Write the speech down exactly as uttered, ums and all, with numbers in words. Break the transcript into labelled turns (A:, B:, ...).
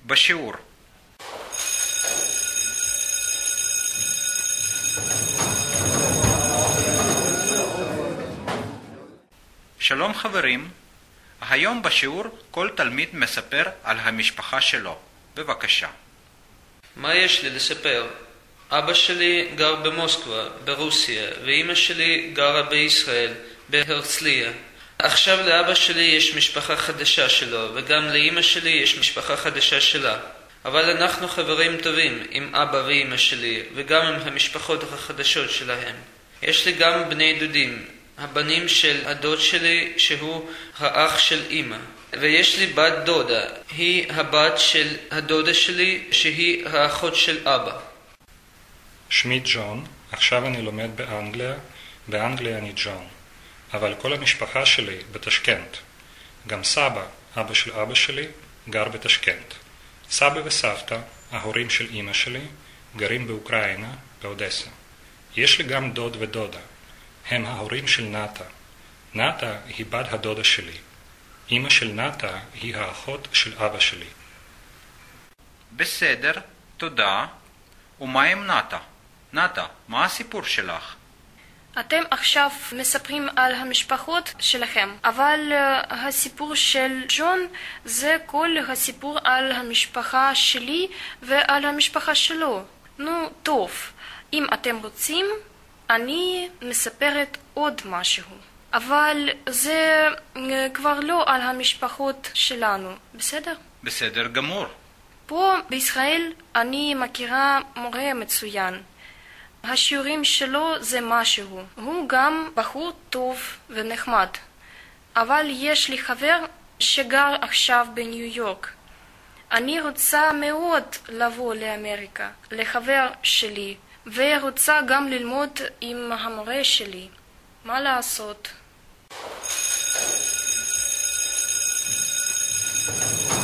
A: בשיעור. שלום חברים, היום בשיעור כל תלמיד מספר על המשפחה שלו. בבקשה.
B: מה יש לי לספר? אבא שלי גר במוסקבה, ברוסיה, ואמא שלי גרה בישראל, בהרצליה. עכשיו לאבא שלי יש משפחה חדשה שלו, וגם לאמא שלי יש משפחה חדשה שלה. אבל אנחנו חברים טובים עם אבא ואמא שלי, וגם עם המשפחות החדשות שלהם. יש לי גם בני דודים, הבנים של הדוד שלי שהוא האח של אמא. ויש לי בת דודה, היא הבת של הדודה שלי שהיא האחות של אבא.
C: שמי ג'ון, עכשיו אני לומד באנגליה, באנגליה אני ג'ון. אבל כל המשפחה שלי בתשכנת. גם סבא, אבא של אבא שלי, גר בתשכנת. סבא וסבתא, ההורים של אמא שלי, גרים באוקראינה, באודסה. יש לי גם דוד ודודה. הם ההורים של נטה. נטה היא בת הדודה שלי. אמא של נטה היא האחות של אבא שלי.
A: בסדר, תודה. ומה עם נטה? נטה, מה הסיפור שלך?
D: אתם עכשיו מספרים על המשפחות שלכם, אבל uh, הסיפור של ג'ון זה כל הסיפור על המשפחה שלי ועל המשפחה שלו. נו, טוב, אם אתם רוצים, אני מספרת עוד משהו. אבל זה uh, כבר לא על המשפחות שלנו, בסדר?
A: בסדר גמור.
D: פה בישראל אני מכירה מורה מצוין. השיעורים שלו זה משהו. הוא גם בחור טוב ונחמד. אבל יש לי חבר שגר עכשיו בניו יורק. אני רוצה מאוד לבוא לאמריקה, לחבר שלי, ורוצה גם ללמוד עם המורה שלי. מה לעשות?